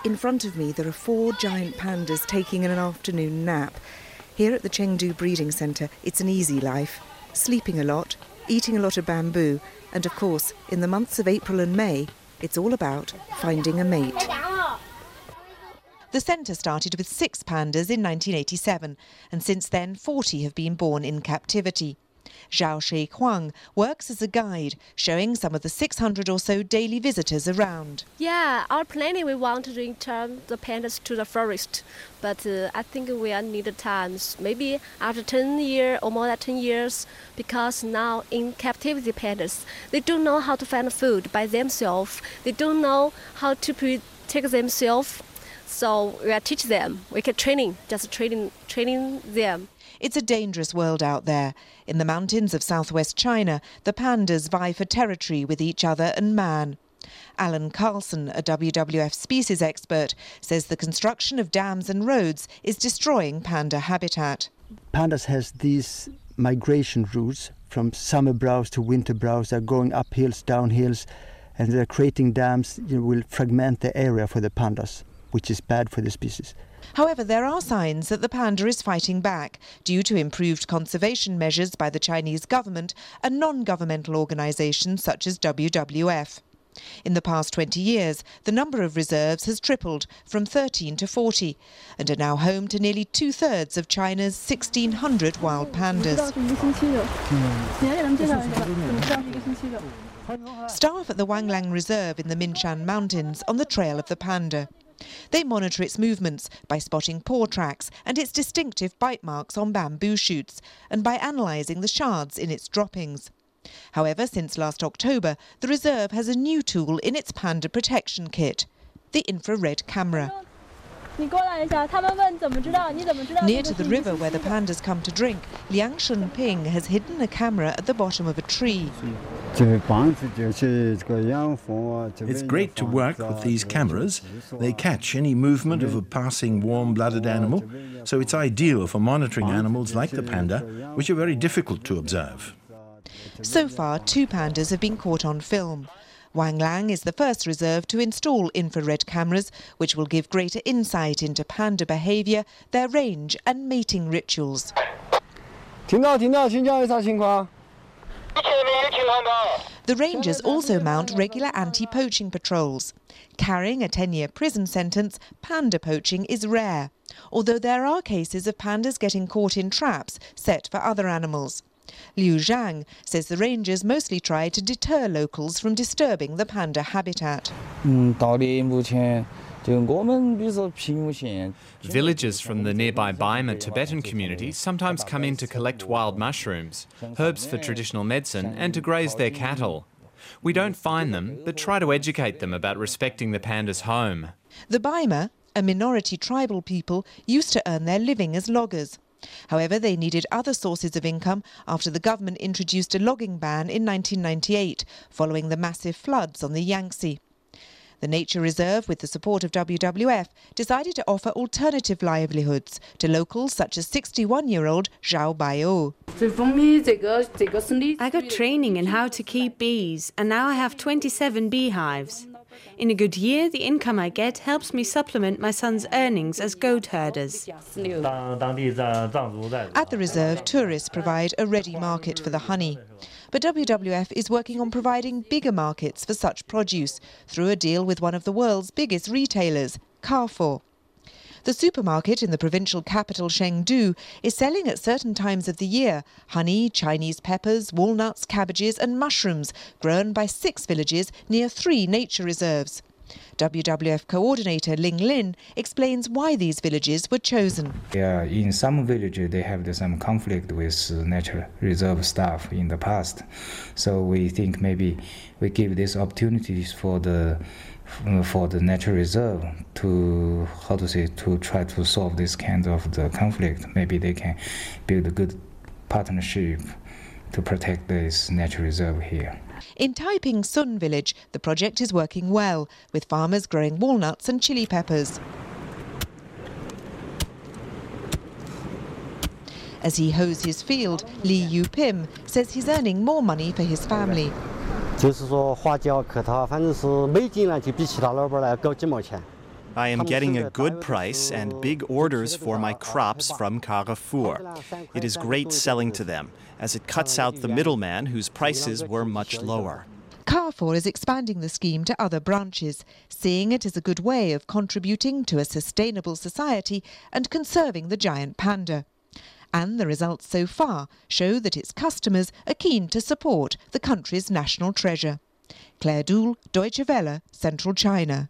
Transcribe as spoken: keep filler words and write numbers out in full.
In front of me, there are four giant pandas taking an afternoon nap. Here at the Chengdu Breeding Centre, it's an easy life. Sleeping a lot, eating a lot of bamboo, and of course, in the months of April and May, it's all about finding a mate. The centre started with six pandas in nineteen eighty-seven, and since then forty have been born in captivity. Zhao Shi Huang works as a guide, showing some of the six hundred or so daily visitors around. Yeah, our planning, we want to return the pandas to the forest, but uh, I think we are needed times, maybe after ten years or more than ten years, because now in captivity pandas, they don't know how to find food by themselves, they don't know how to protect themselves, so we are teach them, we can training, just training, training them. It's a dangerous world out there. In the mountains of southwest China, the pandas vie for territory with each other and man. Alan Carlson, a W W F species expert, says the construction of dams and roads is destroying panda habitat. Pandas has these migration routes from summer browse to winter browse. They're going up hills, down hills, and they're creating dams. You know, will fragment the area for the pandas, which is bad for the species. However, there are signs that the panda is fighting back due to improved conservation measures by the Chinese government and non-governmental organisations such as W W F. In the past twenty years, the number of reserves has tripled from thirteen to forty and are now home to nearly two-thirds of China's sixteen hundred wild pandas. Staff at the Wanglang Reserve in the Minshan Mountains on the trail of the panda. They monitor its movements by spotting paw tracks and its distinctive bite marks on bamboo shoots and by analysing the shards in its droppings. However, since last October, the reserve has a new tool in its panda protection kit, the infrared camera. Near to the river where the pandas come to drink, Liang Shunping has hidden a camera at the bottom of a tree. It's great to work with these cameras. They catch any movement of a passing warm-blooded animal, so it's ideal for monitoring animals like the panda, which are very difficult to observe. So far, two pandas have been caught on film. Wanglang is the first reserve to install infrared cameras, which will give greater insight into panda behaviour, their range and mating rituals. The rangers also mount regular anti-poaching patrols. Carrying a ten-year prison sentence, panda poaching is rare, although there are cases of pandas getting caught in traps set for other animals. Liu Zhang says the rangers mostly try to deter locals from disturbing the panda habitat. Villagers from the nearby Baima Tibetan community sometimes come in to collect wild mushrooms, herbs for traditional medicine, and to graze their cattle. We don't fine them, but try to educate them about respecting the panda's home. The Baima, a minority tribal people, used to earn their living as loggers. However, they needed other sources of income after the government introduced a logging ban in nineteen ninety-eight, following the massive floods on the Yangtze. The Nature Reserve, with the support of W W F, decided to offer alternative livelihoods to locals such as sixty-one-year-old Zhao Baiyu. I got training in how to keep bees, and now I have twenty-seven beehives. In a good year, the income I get helps me supplement my son's earnings as goat herders. At the reserve, tourists provide a ready market for the honey. But W W F is working on providing bigger markets for such produce through a deal with one of the world's biggest retailers, Carrefour. The supermarket in the provincial capital Chengdu is selling at certain times of the year honey, Chinese peppers, walnuts, cabbages and mushrooms grown by six villages near three nature reserves. W W F coordinator Ling Lin explains why these villages were chosen. Yeah, in some villages they have some conflict with nature reserve staff in the past. So we think maybe we give these opportunities for the for the nature reserve to, how to say, to try to solve this kind of the conflict. Maybe they can build a good partnership to protect this nature reserve here. In Taiping Sun village, the project is working well, with farmers growing walnuts and chili peppers. As he hoes his field, Li Yupim says he's earning more money for his family. I am getting a good price and big orders for my crops from Carrefour. It is great selling to them, as it cuts out the middleman whose prices were much lower. Carrefour is expanding the scheme to other branches, seeing it as a good way of contributing to a sustainable society and conserving the giant panda. And the results so far show that its customers are keen to support the country's national treasure. Claire Doul, Deutsche Welle, Central China.